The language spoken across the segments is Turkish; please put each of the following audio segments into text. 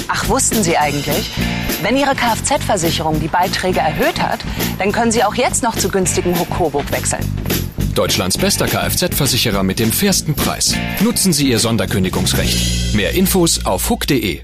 Ach, wussten Sie eigentlich? Wenn Ihre Kfz-Versicherung die Beiträge erhöht hat, dann können Sie auch jetzt noch zu günstigem Huck-Coburg wechseln. Deutschlands bester Kfz-Versicherer mit dem fairsten Preis. Nutzen Sie Ihr Sonderkündigungsrecht. Mehr Infos auf huck.de.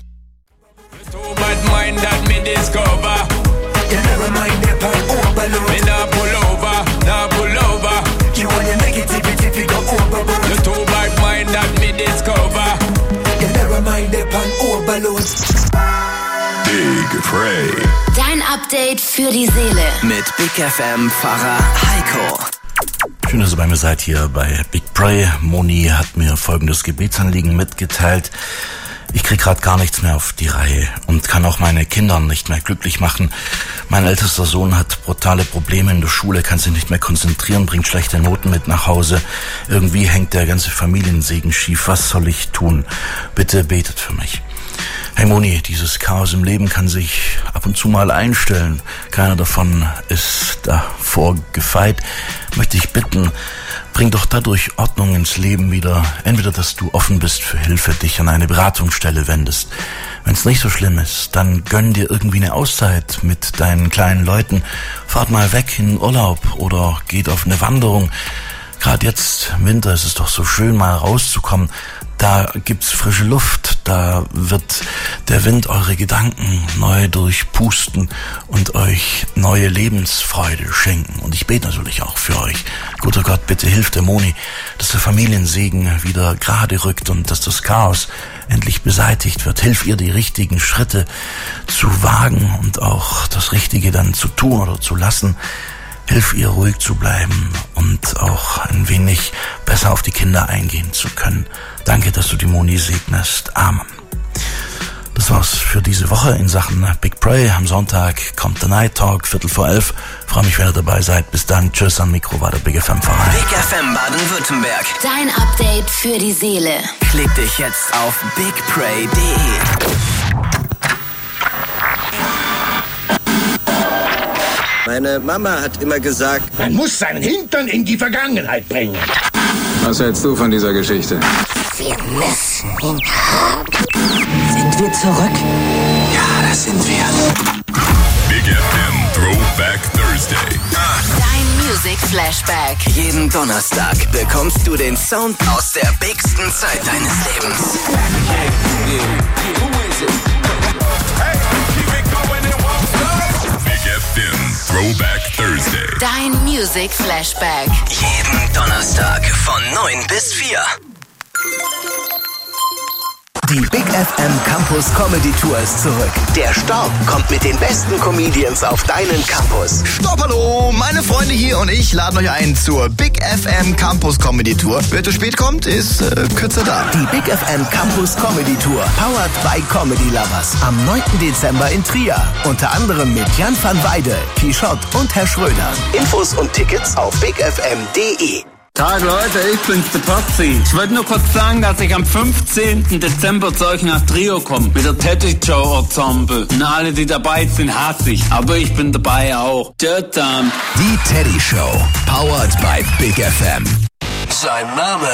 Big Pray. Dein Update für die Seele. Mit Big FM Pfarrer Heiko. Schön, dass ihr bei mir seid hier bei Big Pray. Moni hat mir folgendes Gebetsanliegen mitgeteilt. Ich krieg gerade gar nichts mehr auf die Reihe und kann auch meine Kinder nicht mehr glücklich machen. Mein ältester Sohn hat brutale Probleme in der Schule, kann sich nicht mehr konzentrieren, bringt schlechte Noten mit nach Hause. Irgendwie hängt der ganze Familiensegen schief. Was soll ich tun? Bitte betet für mich. Hey Moni, dieses Chaos im Leben kann sich ab und zu mal einstellen. Keiner davon ist davor gefeit. Möchte ich bitten, bring doch dadurch Ordnung ins Leben wieder. Entweder, dass du offen bist für Hilfe, dich an eine Beratungsstelle wendest. Wenn es nicht so schlimm ist, dann gönn dir irgendwie eine Auszeit mit deinen kleinen Leuten. Fahrt mal weg in Urlaub oder geht auf eine Wanderung. Gerade jetzt im Winter ist es doch so schön, mal rauszukommen. Da gibt's frische Luft, da wird der Wind eure Gedanken neu durchpusten und euch neue Lebensfreude schenken. Und ich bete natürlich auch für euch. Guter Gott, bitte hilf der Moni, dass der Familiensegen wieder gerade rückt und dass das Chaos endlich beseitigt wird. Hilf ihr, die richtigen Schritte zu wagen und auch das Richtige dann zu tun oder zu lassen. Hilf ihr, ruhig zu bleiben und auch ein wenig besser auf die Kinder eingehen zu können. Danke, dass du die Moni segnest. Amen. Das war's für diese Woche in Sachen Big Pray. Am Sonntag kommt der Night Talk, 11:15. Freue mich, wenn ihr dabei seid. Bis dann. Tschüss, am Mikro war der Big FM Pfarrer. Big FM Baden-Württemberg. Dein Update für die Seele. Klick dich jetzt auf bigpray.de. Meine Mama hat immer gesagt, man muss seinen Hintern in die Vergangenheit bringen. Was hältst du von dieser Geschichte? Wir müssen ihn haben. Sind wir zurück? Ja, das sind wir. Big FM Throwback Thursday. Dein Music Flashback. Jeden Donnerstag bekommst du den Sound aus der bigsten Zeit deines Lebens. Big FM Throwback Thursday. Dein Music Flashback. Jeden Donnerstag von 9 bis 4. Die Big FM Campus Comedy Tour ist zurück. Der Staub kommt mit den besten Comedians auf deinen Campus. Stopp, hallo, meine Freunde hier und ich laden euch ein zur Big FM Campus Comedy Tour. Wer zu spät kommt, ist kürzer da. Die Big FM Campus Comedy Tour, powered by Comedy Lovers. Am 9. Dezember in Trier. Unter anderem mit Jan van Weide, Quichotte und Herr Schröder. Infos und Tickets auf bigfm.de. Tag Leute, ich bin's, der Potzi. Ich wollte nur kurz sagen, dass ich am 15. Dezember zu euch nach Trio komme. Mit der Teddy Joe Ensemble. Und alle, die dabei sind, hasse ich. Aber ich bin dabei auch. Tschüss. Die Teddy Show. Powered by Big FM. Sein Name.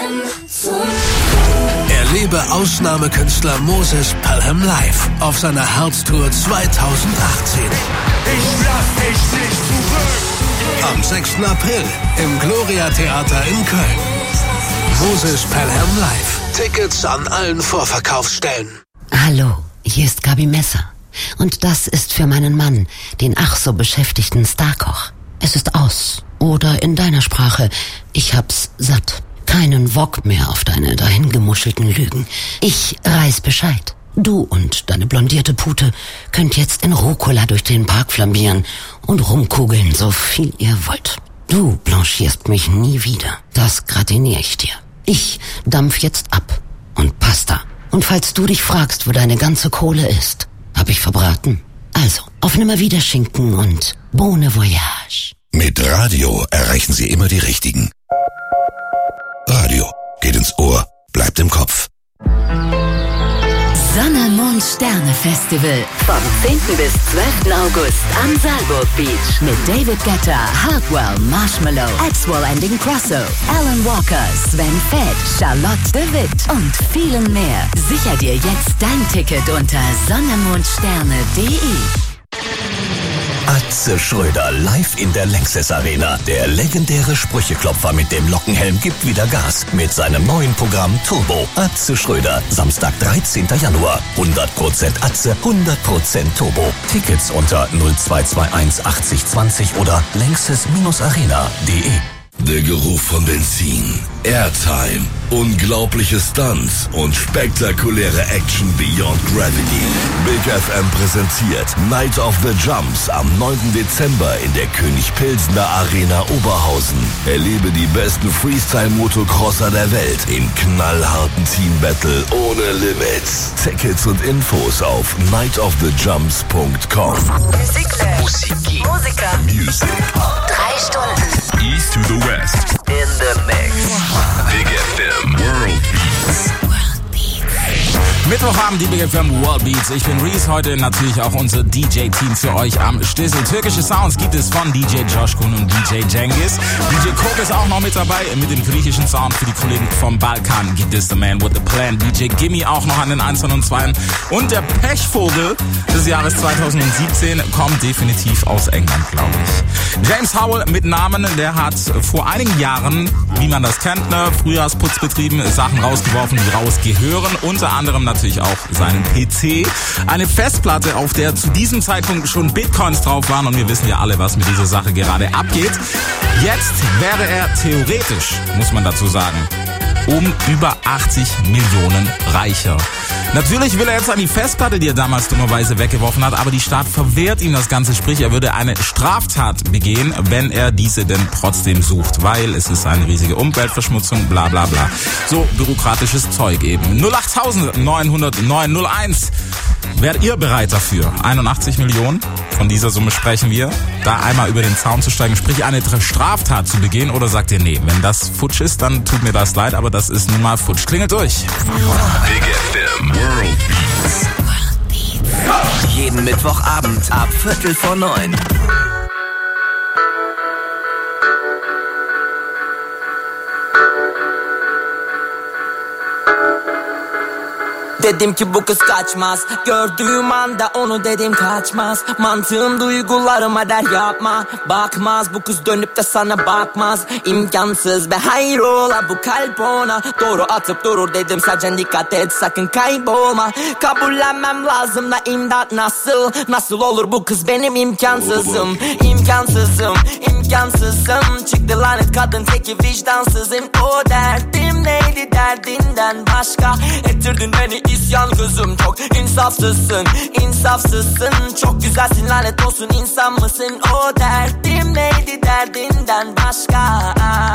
Erlebe Ausnahmekünstler Moses Pelham live auf seiner Herztour 2018. Ich lass dich nicht zurück. Am 6. April im Gloria Theater in Köln. Moses Pelham live. Tickets an allen Vorverkaufsstellen. Hallo, hier ist Gabi Messer. Und das ist für meinen Mann, den ach so beschäftigten Starkoch. Es ist aus. Oder in deiner Sprache, ich hab's satt. Keinen Wok mehr auf deine dahingemuschelten Lügen. Ich reiß Bescheid. Du und deine blondierte Pute könnt jetzt in Rucola durch den Park flambieren und rumkugeln, so viel ihr wollt. Du blanchierst mich nie wieder. Das gratiniere ich dir. Ich dampf jetzt ab und Pasta. Und falls du dich fragst, wo deine ganze Kohle ist, hab ich verbraten. Also, auf Nimmerwiederschinken und Bon Voyage. Mit Radio erreichen Sie immer die Richtigen. Radio geht ins Ohr, bleibt im Kopf. Sonne, Mond, Sterne Festival. Vom 10. bis 12. August am Saalburg Beach. Mit David Guetta, Hardwell, Marshmallow, Axwell and Ingrosso, Alan Walker, Sven Fett, Charlotte de Witt und vielen mehr. Sicher dir jetzt dein Ticket unter sonnemondsterne.de. Atze Schröder live in der Lanxess Arena. Der legendäre Sprücheklopfer mit dem Lockenhelm gibt wieder Gas mit seinem neuen Programm Turbo. Atze Schröder, Samstag, 13. Januar. 100% Atze, 100% Turbo. Tickets unter 0221 80 20 oder lanxess-arena.de. Der Geruch von Benzin, Airtime, unglaubliche Stunts und spektakuläre Action beyond gravity. Big FM präsentiert Night of the Jumps am 9. Dezember in der König Pilsener Arena Oberhausen. Erlebe die besten Freestyle-Motocrosser der Welt im knallharten Team-Battle ohne Limits. Tickets und Infos auf nightofthejumps.com. Musiker. Music. 3 Stunden. East to the West. In the mix. Big FM World Beats. Mittwochabend, die Big FM World Beats. Ich bin Reese, heute natürlich auch unser DJ-Team für euch am Stissel. Türkische Sounds gibt es von DJ Joshkun und DJ Cengiz. DJ Coke ist auch noch mit dabei. Mit dem griechischen Sound für die Kollegen vom Balkan gibt es The Man with the Plan. DJ Gimme auch noch an den 1 und 2. Und der Pechvogel des Jahres 2017 kommt definitiv aus England, glaube ich. James Howell mit Namen, der hat vor einigen Jahren, wie man das kennt, Frühjahrsputz betrieben, Sachen rausgeworfen, die rausgehören. Unter anderem natürlich auch seinen PC. Eine Festplatte, auf der zu diesem Zeitpunkt schon Bitcoins drauf waren, und wir wissen ja alle, was mit dieser Sache gerade abgeht. Jetzt wäre er theoretisch, muss man dazu sagen, um über 80 Millionen reicher. Natürlich will er jetzt an die Festplatte, die er damals dummerweise weggeworfen hat, aber die Staat verwehrt ihm das Ganze, sprich er würde eine Straftat begehen, wenn er diese denn trotzdem sucht, weil es ist eine riesige Umweltverschmutzung, bla bla bla. So bürokratisches Zeug eben. 08900 Wärt ihr bereit dafür? 81 Millionen, von dieser Summe sprechen wir, da einmal über den Zaun zu steigen, sprich eine Straftat zu begehen, oder sagt ihr, nee, wenn das futsch ist, dann tut mir das leid, aber das ist nun mal futsch. Klingelt durch. Big FM World Beats. Jeden Mittwochabend ab 8:45. Dedim ki bu kız kaçmaz. Gördüğüm anda onu dedim kaçmaz. Mantığım duygularıma der yapma. Bakmaz bu kız dönüp de sana bakmaz. İmkansız be hayrola bu kalp ona doğru atıp durur dedim sadece dikkat et sakın kaybolma. Kabullenmem lazım da imdat nasıl? Nasıl olur bu kız benim imkansızım. İmkansızım, imkansızım. Çıktı lanet kadın teki vicdansızım. O derdim neydi derdinden başka. Ettirdin beni isyan kızım, çok insafsızsın, insafsızsın. Çok güzelsin lanet olsun, insan mısın? O derdim neydi derdinden başka.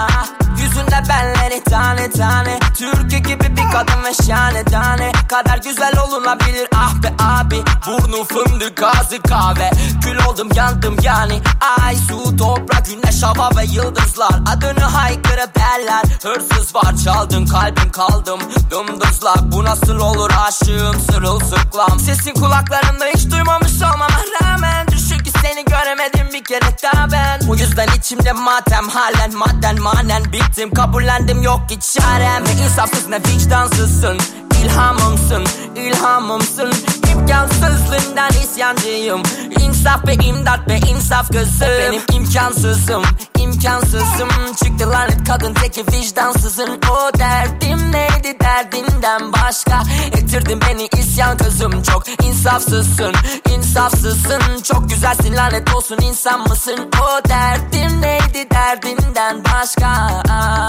Yüzünde belleri tane tane, türkü gibi bir kadın ve şahane tane. Kadar güzel olunabilir ah be abi. Burnu fındık ağzı kahve. Kül oldum yandım yani. Ay su toprak güneş hava ve yıldızlar. Adını haykırıp derler. Hırsız var çaldın kalbim kaldım dımdızlak. Bu nasıl olur aşığım sırılsıklam. Sesin kulaklarımda hiç duymamış olmama rağmen. Düşün ki seni göremedim bir kere daha ben. Bu yüzden içimde matem halen madden manen bittim. Kabullendim yok hiç çarem. Ve insafsız ne vicdansızsın. İlhamımsın, ilhamımsın. İmkansızlığından isyancıyım. İnsaf be imdat be insaf kızım. Benim imkansızım, imkansızım. Çıktı lanet kadın teki vicdansızın. O derdim neydi derdinden başka. Ettirdin beni isyan kızım. Çok insafsızsın, insafsızsın. Çok güzelsin lanet olsun insan mısın? O derdim neydi derdinden başka.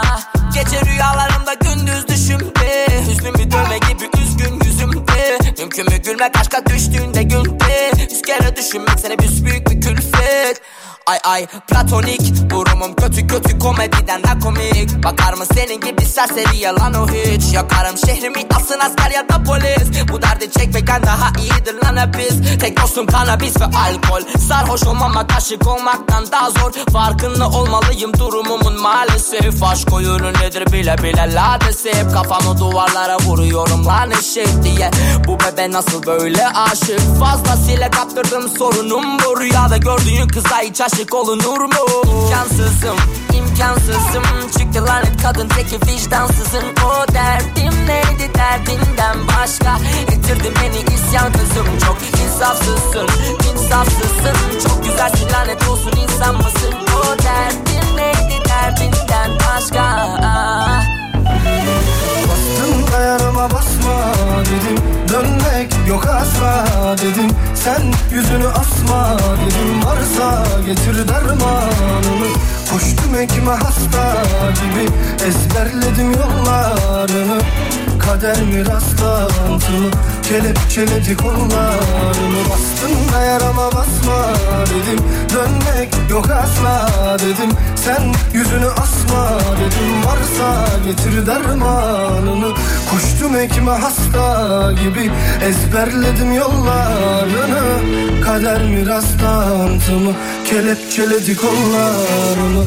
Gece rüyalarımda gündüz düşümde. Hüznümü dövme gibi üzgün yüzümde. Mümkün mü gülmek aşka düştüğünde günde. 100 kere düşünmek seni büyük bir külfet. Ay platonik durumum kötü komediden daha komik. Bakar mı senin gibi serseri yalan o hiç. Yakarım şehrimi asın asker ya da polis. Bu derdi çekmekten daha iyidir lan hepimiz. Tek dostum kanabis ve alkol. Sarhoş olmamak aşık olmaktan daha zor. Farkında olmalıyım durumumun maalesef. Aşk oyunu nedir bile ladesip. Kafamı duvarlara vuruyorum lan eşek diye. Bu bebe nasıl böyle aşık. Fazlasıyla kaptırdım sorunum bu. Rüyada gördüğün kıza hiç aşık olunur mu? İmkansızım. Çıktı lanet kadın teki vicdansızın. O derdim neydi derdinden başka. Getirdin beni isyan kızım. Çok insafsızsın. Çok güzelsin lanet olsun insan mısın? O derdim neydi derdinden başka. Bastım dayanama basma dedim. Dönmek yok asla dedim. Sen yüzünü asma dedim. Varsa getir dermanını. Koştum ekime hasta gibi. Ezberledim yollarını. Kader mi rastlantımı. Kelepçeledi kollarını. Bastım da yarama basma dedim. Dönmek yok asla dedim. Sen yüzünü asma dedim. Varsa getir dermanını. Koştum ekime hasta gibi. Ezberledim yollarını. Kader mi rastlantımı. Kelepçeledi kollarını.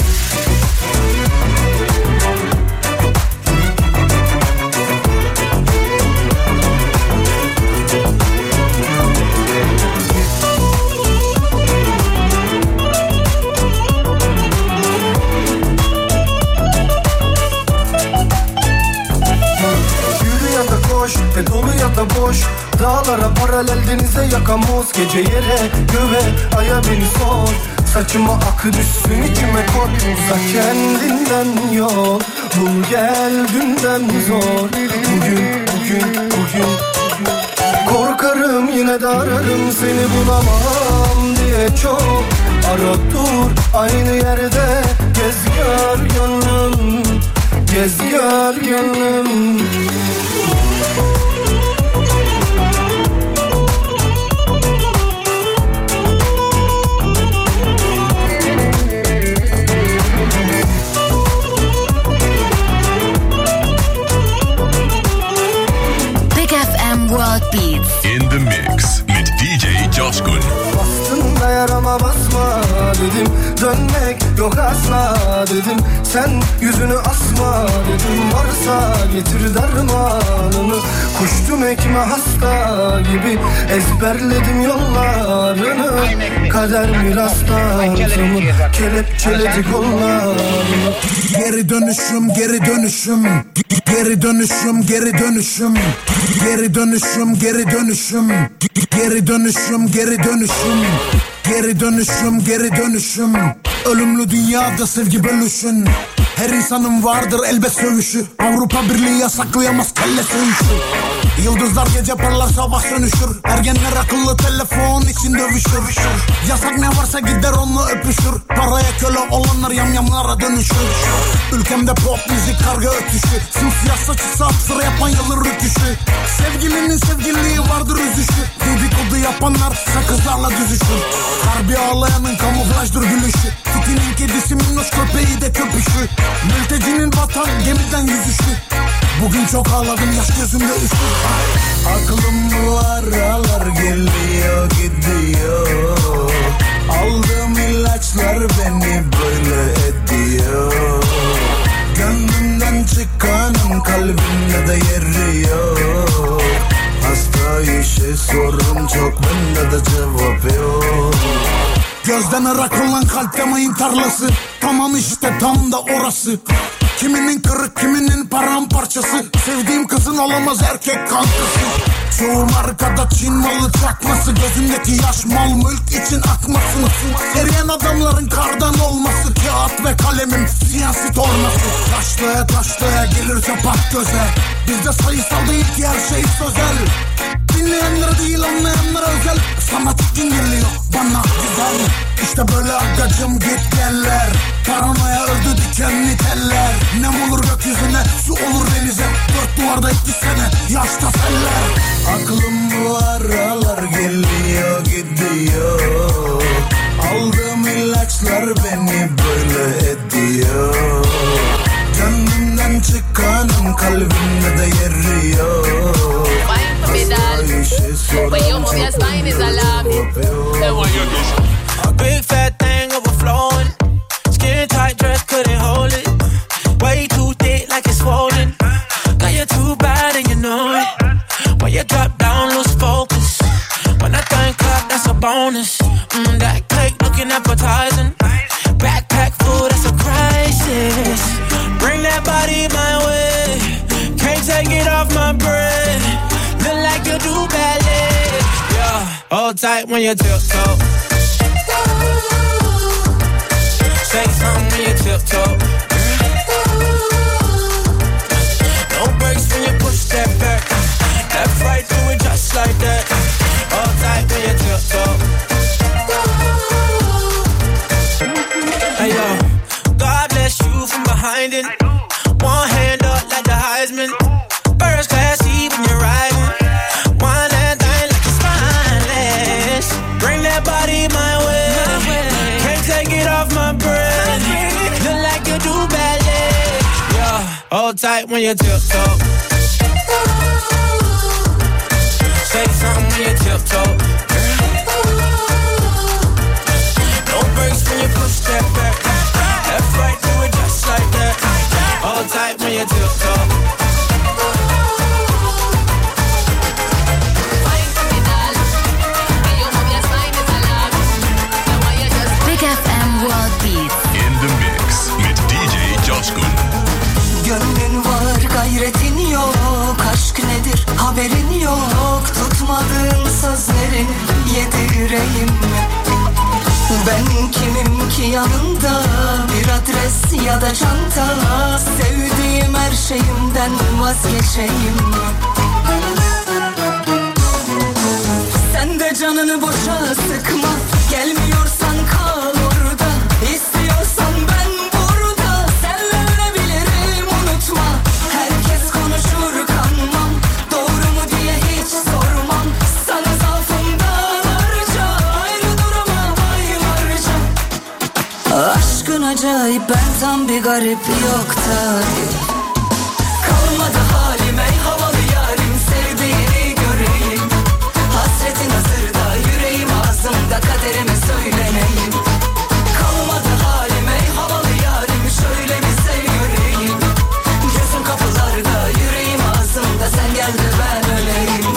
Ve dolu ya da boş. Dağlara paralel denize yakamoz. Gece yere göve aya beni sor. Saçıma akı düşsün içime koy. Uzak kendinden yol. Bul gel dünden zor. Bugün korkarım yine de ararım. Seni bulamam diye çok. Ara dur aynı yerde. Gez gör gönlüm. Gez gör gönlüm. World Beats. In the mix mit DJ Coşkun. Bastın da yarama basma dedim. Dönmek yok asla dedim. Sen yüzünü asma dedim. Varsa getir dermanını. Koştum ekime hasta gibi. Ezberledim yollarını. Kader mi rastlantımı. Kelepçeledi kollarını. Geri dönüşüm. Geri dönüşüm. Geri dönüşüm. Geri dönüşüm. Geri dönüşüm. Geri dönüşüm. Geri dönüşüm. Geri dönüşüm. Geri dönüşüm. Geri dönüşüm. Ölümlü dünyada sevgi bölüşün. Her insanın vardır elbet sövüşü. Avrupa Birliği yasaklayamaz kelle sövüşü. Yıldızlar gece parlar sabah sönüşür. Ergenler akıllı telefon için dövüşür. Yasak ne varsa gider onunla öpüşür. Paraya köle olanlar yamyamlara dönüşür. Ülkemde pop müzik karga ötüşü. Simsiyah saçı sap sıra yapan yılın rüküşü. Sevgilinin sevgiliği vardır üzüşü. Dedikodu yapanlar sakızlarla düzüşür. Harbi ağlayanın kamuflajdır gülüşü. Tikinin kedisi minnoş köpeği de köpüşü. Mültecinin vatan gemiden yüzüşü. Bugün çok ağladım yaş gözümde üşür. Aklım bu aralar geliyor gidiyor. Aldığım ilaçlar beni böyle ediyor. Gönlümden çıkanın kalbimde de yeri yok. Hasta işi sorun çok bende de cevap yok. Gözden ırak olan kalpte mayın tarlası. Tamam işte tam da orası. Kiminin kırık kiminin paramparçası. Sevdiğim kızın olamaz erkek kankası. Çoğu markada Çin malı çakması. Gözündeki yaş mal mülk için akması. Eriyen adamların kardan olması. Kağıt ve kalemim siyasi tornası. Taşlaya gelir çapak göze. Bizde sayısal değil ki her şey sözel. Dinleyenlere değil anlayanlara özel. Sanat için geliyor bana güzel. İşte böyle agacım git geller. Paranoya öldü dikenli teller. Nem olur gökyüzüne su olur denize. Dört duvarda 2 sene yaşta seller. Aklım bu aralar geliyor gidiyor. Aldığım ilaçlar your spine is alarming. Then what you do? A big fat thing overflowing. Skin tight dress couldn't hold it. Way too thick like it's swollen. Got you too bad and you know it. When you drop down, lose focus. When I think up, that's a bonus. That cake looking appetizing. Backpack food, that's a crisis. Bring that body my way. Can't take it off my breath. Look like you do ballet. Yeah, hold tight when you tiptoe. Say something when you tiptoe. No breaks when you push that back. Left, right, do it just like that. Hold tight when you tiptoe. Hey yo, God bless you from behind it. One hand up like the Heisman. First class seat when you're riding. One hand thing like it's spineless. Bring that body my way. Can't take it off my breath. Look like you do ballet. Yeah, hold tight when you tiptoe. Say something when you tiptoe. No breaks when you push that back. Left, right, do it just like that. Hold tight when you tiptoe. Big FM World Beats. In the mix mit DJ Coşkun. Gönlün var, gayretin yok. Aşk nedir, haberin yok. Tutmadığın sözlerin yedi yüreğimle. Ben kimim ki yanında? Bir adres ya da çanta. Sevdiğim her şeyimden vazgeçeyim mi? Sen de canını boşa sıkma. Gelmiyorsan kal orada. İstiyorsan ben burada. Senle ölebilirim unutma. Herkes konuşur kanmam. Doğru mu diye hiç sormam. Sana zaafımdan harca. Ayrı duramam aylarca. Aşkın acayip, ben tam bir garip, yok tarif. Kalmadı halim ey havalı yarim. Sevdiğini göreyim. Hasretin hazırda, yüreğim ağzımda, kaderime söyleneyim. Kalmadı halim ey havalı yarim. Şöyle bir sev göreyim. Gözüm kapılarda, yüreğim ağzımda. Sen gel de ben öleyim.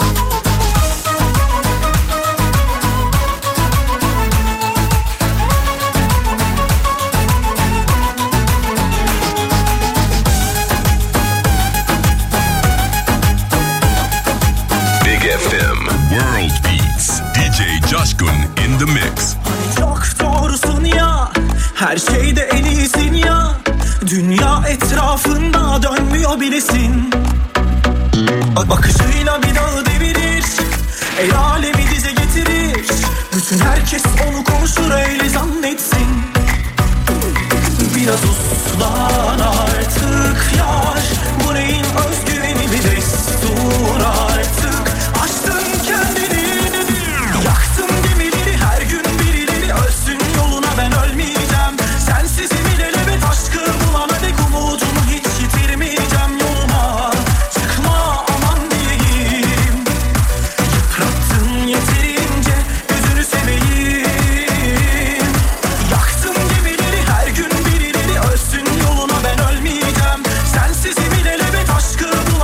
Big FM World Beats. DJ Coşkun in the mix. Çok doğrusun ya, her şeyde en iyisin ya. Dünya etrafında dönmüyor bilesin. Bakışıyla bir dağı devirir, el alemi dize getirir. Bütün herkes onu konuşur öyle zannetsin. Biraz uslan artık yar. Bu neyin özgüveni bir destur artık. Açtın kendini, yaktın gemileri. Her gün birileri ölsün yoluna, ben ölmeyeceğim. Sensiz ilelebet aşkı bulana dek umudumu hiç yitirmeyeceğim. Yoluma çıkma aman diyeyim. Yıprattın yeterince, gözünü seveyim. Yaktın gemileri, her gün birileri ölsün yoluna, ben ölmeyeceğim. Sensiz ilelebet aşkı bulana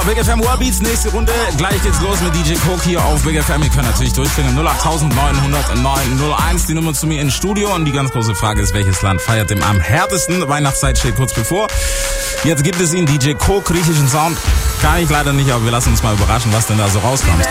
Big FM World Beats, nächste Runde. Gleich geht's los mit DJ Coke hier auf Big FM. Ihr könnt natürlich durchklingen. 08900 die Nummer zu mir ins Studio. Und die ganz große Frage ist, welches Land feiert dem am härtesten? Weihnachtszeit steht kurz bevor. Jetzt gibt es ihn, DJ Coke, griechischen Sound. Kann ich leider nicht, aber wir lassen uns mal überraschen, was denn da so rauskommt.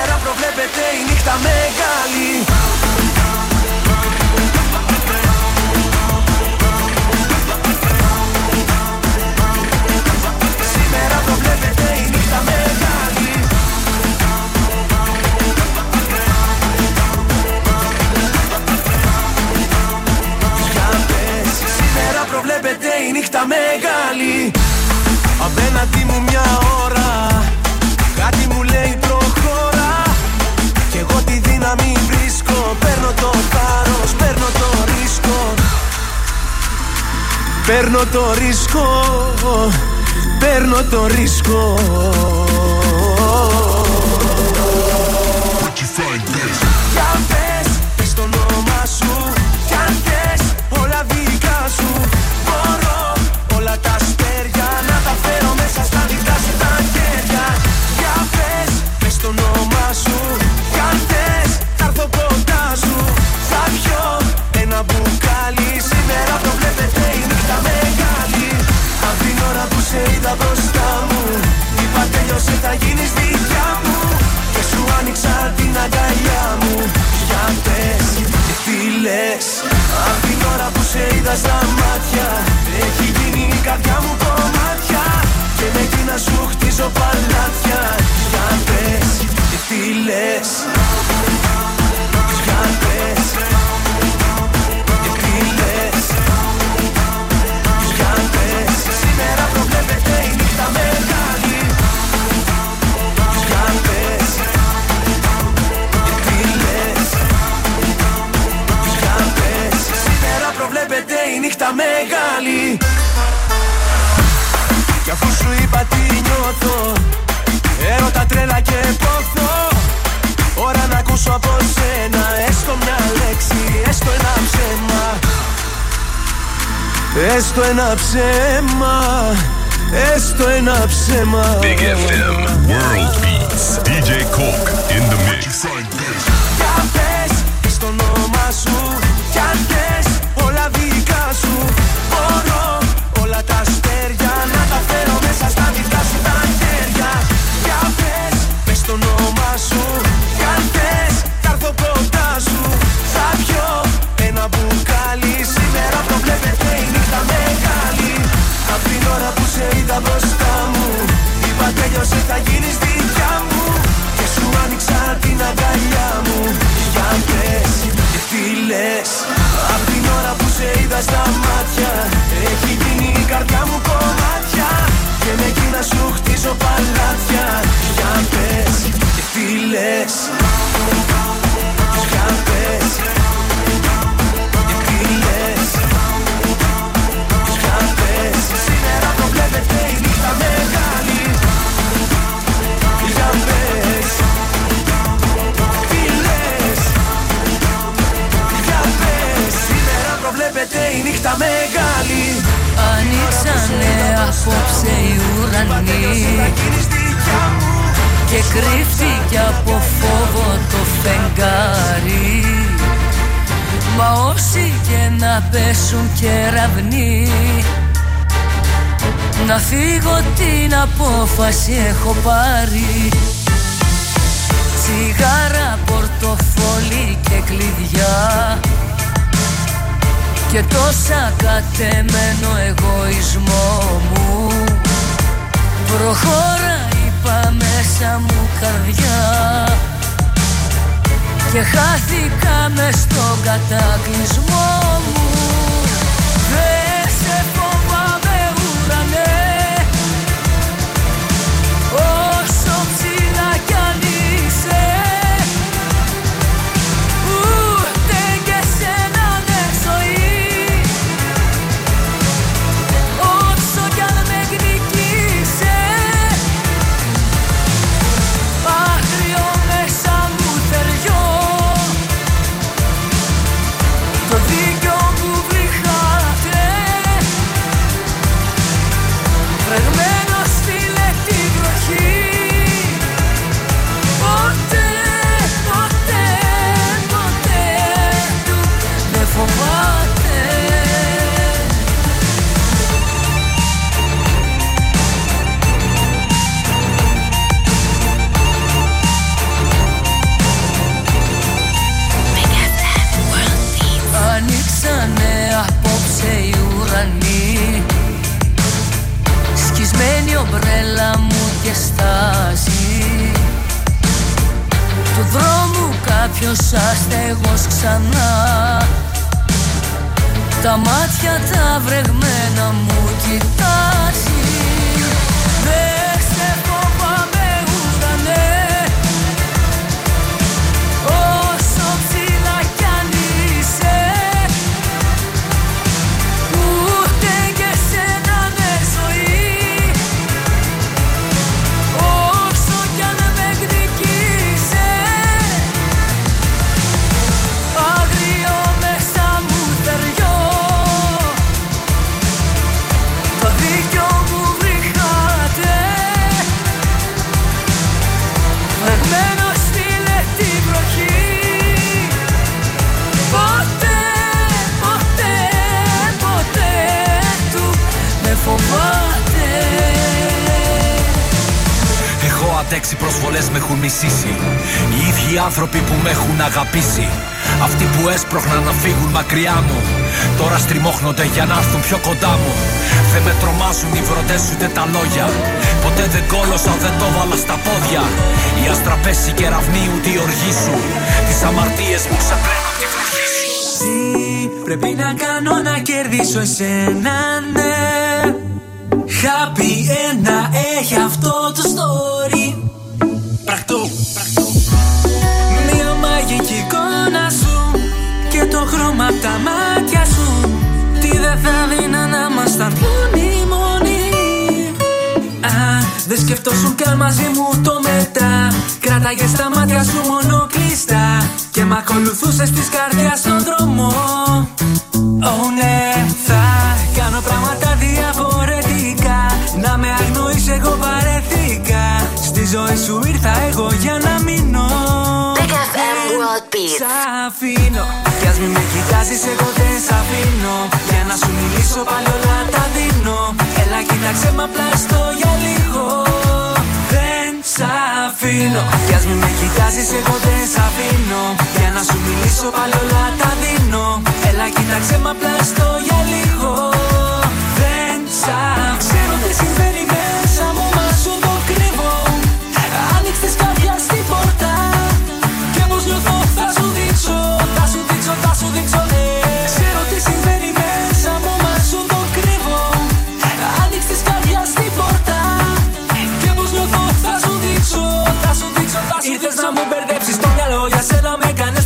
Η νύχτα μεγάλη. Απέναντι μου μια ώρα, κάτι μου λέει προχώρα. Κι εγώ τη δύναμη βρίσκω. Παίρνω το θάρρος, παίρνω το ρίσκο. Παίρνω το ρίσκο, παίρνω το ρίσκο. Για πες, πες το όνομα σου. Κι αν θες όλα δικά σου. Μπορώ όλα τα αστέρια να τα φέρω μέσα στα δικά σου τα χέρια. Για πες, πες το όνομα σου. Κι αν θες θα έρθω κοντά σου. Θα πιω ένα μπουκάλι. Σήμερα προβλέπεται η νύχτα μεγάλη. Απ' την ώρα που σε είδα μπροστά μου, είπα τέλειωσε θα γίνεις δικιά μου. Και σου άνοιξα την αγκαλιά μου. Για πες, τι λες. Απ' την ώρα που σε είδα στα μάτια, έχει γίνει η καρδιά μου κομμάτια. Και με εκείνα σου χτίζω παλάτια. Για πες, τι λες. Για πες, τι λες. Για πες, σήμερα προβλέπεται η νύχτα μεγάλη. Για πες, τι λες. Για πες, σήμερα προβλέπεται η νύχτα μεγάλη. Κι αφού σου είπα τι νιώθω, έρωτα τρέλα και πόθο. Ώρα να ακούσω από σένα, έστω μια λέξη, έστω ένα ψέμα. Έστω ένα ψέμα, έστω ένα ψέμα. Big FM World Beats, DJ Coke in the mix. Για πες, πες το όνομα σου. Κι αν θες όλα δικά σου. Μπορώ όλα τα αστέρια να τα φέρω μέσα στα δικά σου τα χέρια. Για πες, πες το όνομα σου. Κι αν θες θα έρθω κοντά σου. Θα πιω ένα μπουκάλι. Σήμερα προβλέπεται η νύχτα μεγάλη. Απ' την ώρα που σε είδα μπροστά μου, είπα τέλειωσε θα γίνεις δικιά μου. Και σου άνοιξα την αγκαλιά μου. Για πες, τι λες. Απ' την ώρα που σε είδα στα μάτια, έχει γίνει η καρδιά μου κομμάτια. Και με εκείνα σου χτίζω παλάτια. Για πες, τι λες. Για πες, τι λες. Για πες, σήμερα προβλέπεται η νύχτα μεγάλη. Για πες, τι λες. Για πες, σήμερα προβλέπεται η νύχτα μεγάλη. Ανοίξανε απόψε οι ουρανοί και κρύφτηκε από φόβο το φεγγάρι. Μα όσοι και να πέσουν κεραυνοί, να φύγω την απόφαση έχω πάρει. Τσιγάρα, πορτοφόλι και κλειδιά και τόσα κατεμένο εγωισμό μου. Προχώρα είπα μέσα μου καρδιά και χάθηκα μες στον κατακλυσμό μου. Δεν σε φοβάμαι ουρανέ, όσο ψηλά κι αν είσαι. Ούτε και σένα ναι ζωή, όσο κι αν με εκδικήσε. Άγριο μέσα μου θεριό, το δίκιο μου δρόμου κάποιος αστεγός ξανά. Τα μάτια τα βρεγμένα μου κοιτάζει. Δεν σε φοβάμαι ουρανέ, όσο ψηλά κι αν είσαι. Ούτε και σένα με ζωή, όσο κι αν με εκδικήσε. Άγριο μέσα μου θεριό, το δίκιο μου βρήκατε. Βρεγμένο στη λεπτή βροχή. Ποτέ, ποτέ, ποτέ του με φοβάται. Έχω αντέξει προσβολές, με έχουν μισήσει οι ίδιοι άνθρωποι που με έχουν αγαπήσει. Αυτοί που έσπροχναν να φύγουν μακριά μου, τώρα στριμώχνονται για να έρθουν πιο κοντά μου. Δεν με τρομάζουν οι βροντές ούτε τα λόγια. Ποτέ δεν κόλωσα, δεν το βάλα στα πόδια. Οι αστραπές, οι κεραυνοί, ούτε οι οργοί σου. Τις αμαρτίες μου ξεπλένουν τη βροχή σου. Τι πρέπει να κάνω να κερδίσω εσένα, ναι. Happy ένα έχει αυτό το story. Πρακτού. Μια μαγική εικόνα σου και το χρώμα απ' τα μάτια σου. Τι δεν θα δίνα να ήμασταν μόνοι μόνοι. Δεν σκεφτόσουν καν μαζί μου το μετά. Κράταγες τα μάτια σου μόνο κλειστά και μ' ακολουθούσες της καρδιάς στον δρόμο. Oh ναι, θα κάνω πράγματα διαφορετικά. Να με αγνοείς εγώ βαρεθήκα. Στη ζωή σου ήρθα εγώ για να μείνω. Big FM World Beats. Σ' αφήνω, κι ας μη με κοιτάζεις εγώ δεν σ' αφήνω. Για να σου μιλήσω πάλι όλα τα δίνω. Έλα κοίταξε μ' απλά στο για λίγο. Δεν σ' αφήνω, κι ας μη με κοιτάζεις εγώ δεν σ' αφήνω. Για να σου μιλήσω πάλι όλα τα δίνω. Έλα κοίταξε μ' απλά στο για λίγο. Δεν σ' αφήνω. Ξέρω τι συμβαίνει.